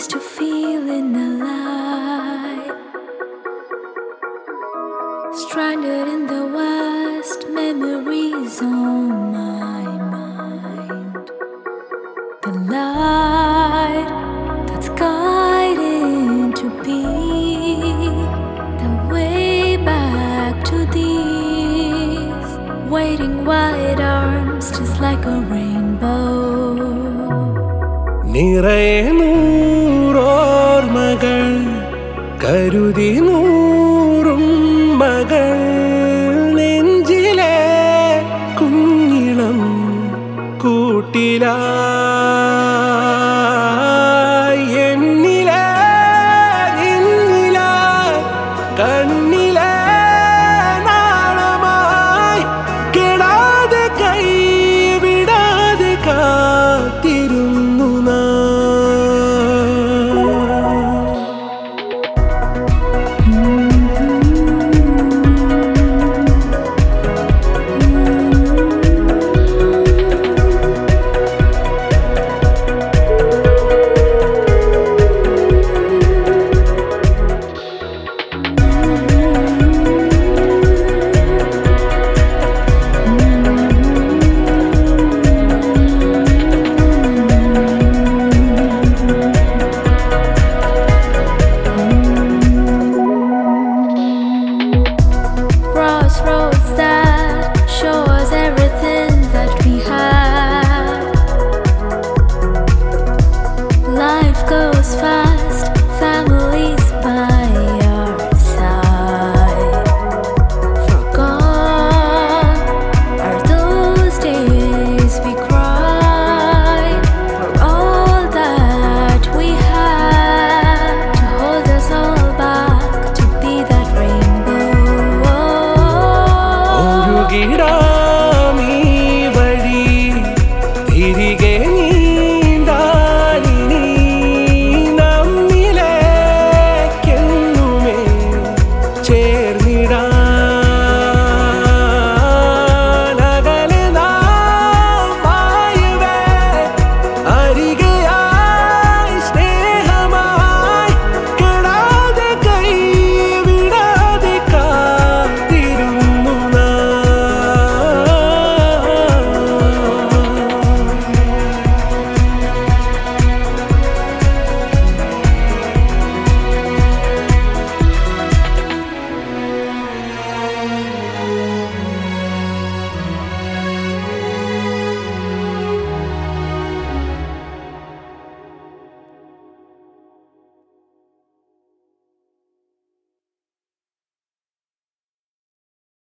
used to feeling alive, stranded in the West, memories on my mind. The light that's guiding to be the way back to these waiting wide arms, just like a rainbow. നിറയെ നൂറോർമകൾ കരുതി നൂറും മകൾ നെഞ്ചിലെ കുഞ്ഞിളം കൂട്ടിലാ